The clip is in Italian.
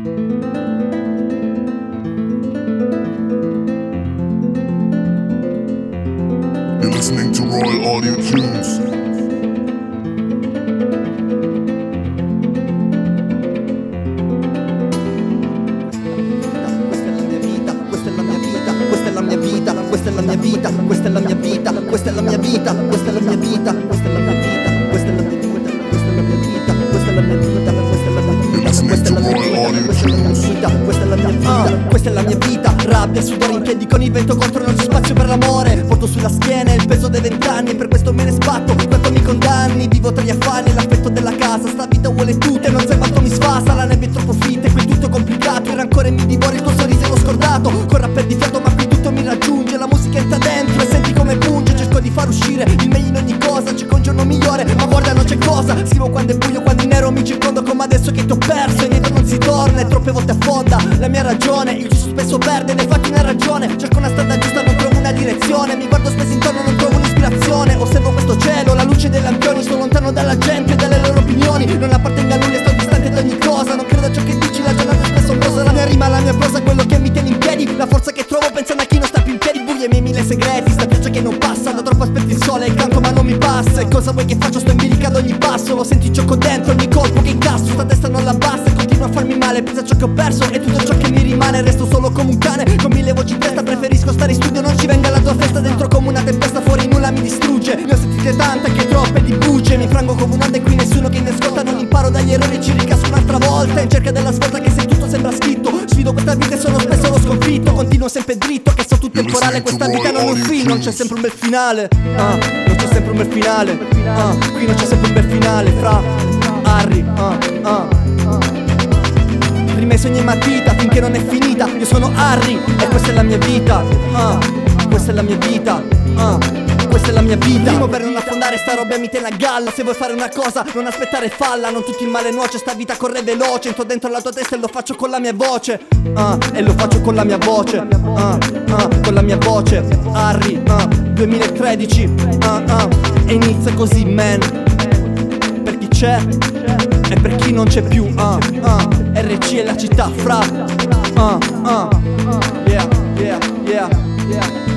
You're listening to Royal Audio Tunes. Questa è la mia vita, questa è la mia vita, questa è la mia vita, questa è la mia vita, questa è la mia vita, questa è la mia vita, questa è la mia vita, questa è la mia vita, questa è la mia vita, questa è la mia vita, questa è la mia vita, questa è la mia vita, questa è la mia vita, questa è la mia vita, rabbia, sudore in piedi con il vento contro, non c'è spazio per l'amore, porto sulla schiena il peso dei 20 anni, per questo me ne sbatto, quanto mi condanni, vivo tra gli affanni, l'affetto della casa, sta vita vuole tutte, non sai quanto mi sfasa, la nebbia è troppo fitta e qui tutto è complicato, il rancore mi divora, il tuo sorriso è lo scordato, con rap di fiato ma qui tutto mi raggiunge, la musica entra dentro e senti come punge, cerco di far uscire il meglio in ogni cosa, cerco un giorno migliore, ma guarda non c'è cosa, scrivo quando è buio, quando in nero mi circondo, come adesso che ti ho perso e dietro non si torna, e troppe volte affonda la mia ragione, il giusto spesso perde, nei fatti una ragione, cerco una strada giusta, non trovo una direzione, mi guardo spesso intorno, non trovo un'ispirazione, osservo questo cielo, la luce dei lampioni, sto lontano dalla gente e dalle loro opinioni, non appartengo a nulla, sto distante da ogni cosa, non credo a ciò che dici, la giornata è spesso ombrosa, la mia rima, la mia prosa, quello che mi tiene in piedi, la forza che trovo pensando a chi non sta più in piedi, buio i miei 1000 segreti, sta pioggia che non passa, da troppo aspetti il sole, il canto ma non mi passa, e cosa vuoi che faccio, sto in bilica ad ogni passo, lo senti gioco dentro, ogni colpo che incasso, sta testa non la basta, e continuo a farmi male, pensa a ciò che ho perso, e tutto ciò che mi rimane, resto solo come un cane, con 1000 voci in testa, preferisco stare in studio, non ci venga la tua festa, dentro come una tempesta, fuori nulla mi distrugge, ne ho sentite tante, anche troppe di bugie, mi frango come un'onda e qui nessuno che ne ascolta, non imparo dagli errori e ci ricasso un'altra volta, in cerca della svolta che se tutto sembra scritto, sfido questa vita e sono spesso lo sconfitto, continuo sempre dritto, che so tutto temporale, questa vita non è un film, non c'è sempre un bel finale, non c'è sempre un bel finale, qui non c'è sempre un bel finale, fra Harry, prima i sogni e matita finché non è finita, io sono Harry e questa è la mia vita, questa è la mia vita, questa è la mia vita. Primo per non affondare sta roba mi tiene a galla, se vuoi fare una cosa non aspettare falla, non tutto il male nuoce, sta vita corre veloce, entro dentro la tua testa e lo faccio con la mia voce, e lo faccio con la mia voce, con la mia voce, Harry, 2013, e inizia così man, per chi c'è e per chi non c'è più, RC è la città fra, yeah, yeah, yeah, yeah.